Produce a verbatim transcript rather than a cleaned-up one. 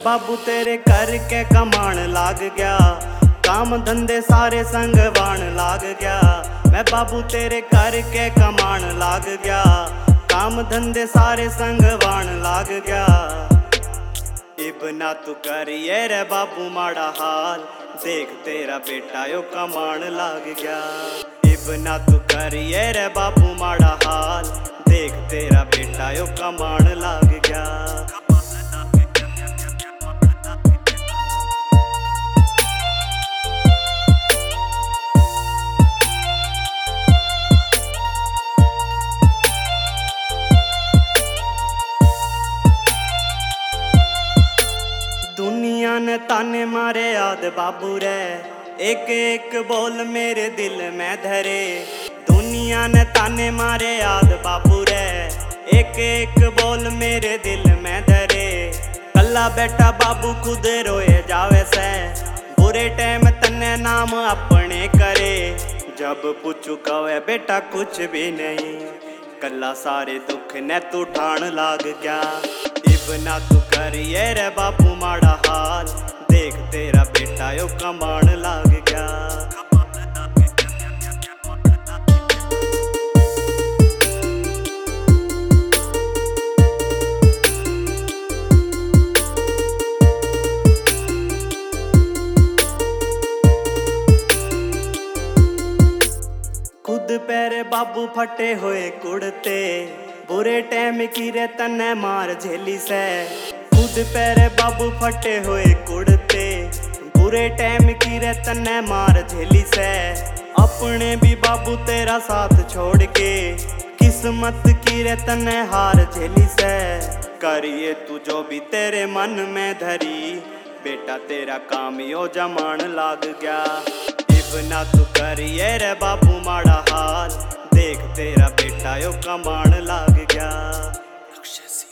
बाबू तेरे करके कमाण लाग गया, काम धंधे सारे संग वाण लाग गया। मैं बाबू तेरे करके कमाण लाग गया, काम धंधे सारे संग वाण लाग गया। इब ना तू करिए रे बाबू माड़ा हाल, देख तेरा बेटा यो कमाण लाग गया। इब ना तू करिए रे बाबू माड़ा हाल, देख तेरा बेटा यो कमाण लाग गया। दुनिया ने ताने मारे याद बाबू रे, एक एक बोल मेरे दिल में धरे। दुनिया ने ताने मारे याद बाबू रे, एक एक बोल मेरे दिल में धरे। कल्ला बेटा बाबू खुद रोए जावे से, बुरे टाइम तन्ने नाम अपने करे। जब पूछू कवे बेटा कुछ भी नहीं, कल्ला सारे दुख ने तू ठाण लाग गया। इब ना तू करिए रे बापू माड़ा हाल, देख तेरा बेटा यो कमाण लाग गया। खुद पैरे बाबू फटे हुए कुड़ते, बुरे टाइम की रे तन्ने मार झेली से। खुद पैरे बाबू फटे हुए कुड़ते, बुरे टाइम की रे तन्ने मार झेली से। अपने भी बाबू तेरा साथ छोड़ के, किस्मत की रे तन्ने हार झेली से। करिए तू जो भी तेरे मन में धरी, बेटा तेरा काम यो जमाण लाग गया। इब ना तू करिए रे बाबू माड़ा हाल, देख तेरा बेटा यो कमाण लाग गया।